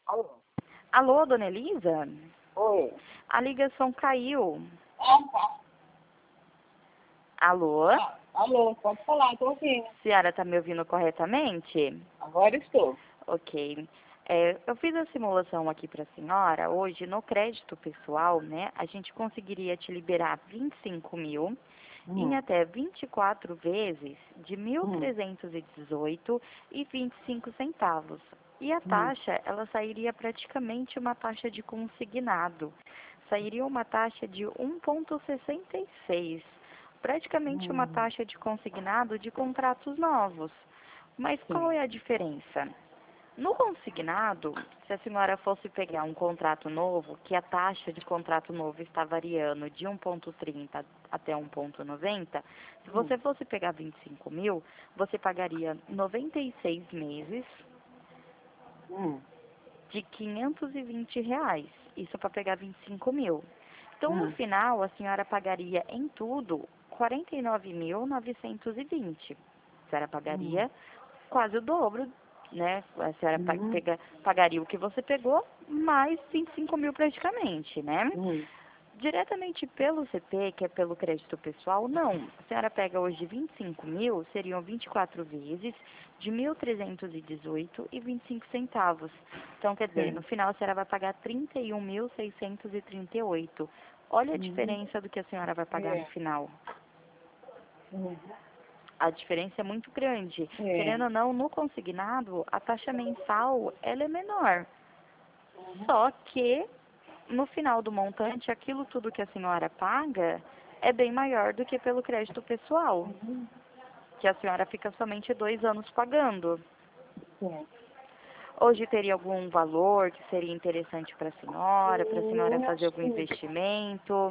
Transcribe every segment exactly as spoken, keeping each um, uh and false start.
Alô? Alô, dona Elisa? Oi. A ligação caiu. Ah, tá. Alô? Ah, alô, pode falar, estou ouvindo. A senhora está me ouvindo corretamente? Agora estou. Ok. É, eu fiz a simulação aqui para a senhora. Hoje, no crédito pessoal, né, a gente conseguiria te liberar vinte e cinco mil em Hum, até vinte e quatro vezes de mil hum, trezentos e dezoito e vinte e cinco centavos. E a hum, taxa, ela sairia praticamente uma taxa de consignado. Sairia uma taxa de um vírgula sessenta e seis, praticamente uma hum, taxa de consignado de contratos novos. Mas qual sim. é a diferença? No consignado, se a senhora fosse pegar um contrato novo, que a taxa de contrato novo está variando de um vírgula trinta até um vírgula noventa, se Hum, você fosse pegar vinte e cinco mil, você pagaria noventa e seis meses hum, de quinhentos e vinte reais. Isso para pegar vinte e cinco mil. Então, no hum, final, a senhora pagaria em tudo quarenta e nove mil novecentos e vinte. A senhora hum, pagaria quase o dobro, né? A senhora pa- hum, pega, pagaria o que você pegou, mais vinte e cinco mil praticamente, né? hum. Diretamente pelo C P, que é pelo crédito pessoal, não. A senhora pega hoje vinte e cinco mil, seriam vinte e quatro vezes de mil trezentos e dezoito e vinte e cinco centavos. Então, quer dizer, no Sim. final a senhora vai pagar trinta e um mil seiscentos e trinta e oito. Olha a Uhum. diferença do que a senhora vai pagar no É. final. Uhum. A diferença é muito grande. É. Querendo ou não, no consignado, a taxa mensal ela é menor. Uhum. Só que, no final do montante, aquilo tudo que a senhora paga é bem maior do que pelo crédito pessoal, Uhum. que a senhora fica somente dois anos pagando. Sim. Hoje teria algum valor que seria interessante para a senhora, para a senhora Eu fazer acho algum que, investimento?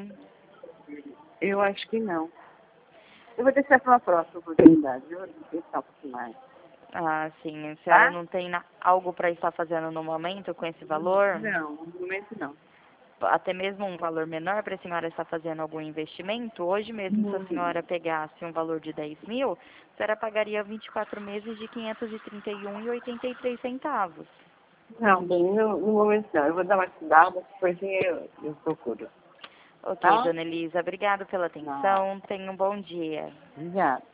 eu acho que não. Eu vou deixar para uma próxima oportunidade. Eu vou pensar um pouquinho mais. Ah, sim. A senhora Tá? não tem na- algo para estar fazendo no momento com esse valor? Não, no momento não. Até mesmo um valor menor para a senhora estar fazendo algum investimento? Hoje mesmo, se a Hum. senhora pegasse um valor de dez mil, a senhora pagaria vinte e quatro meses de quinhentos e trinta e um e oitenta e três centavos. Não, bem, no, no momento não. Eu vou dar uma estudada, depois eu, eu procuro. Ok, Tá? dona Elisa, obrigada pela Não. atenção. Tenha um bom dia. Obrigada.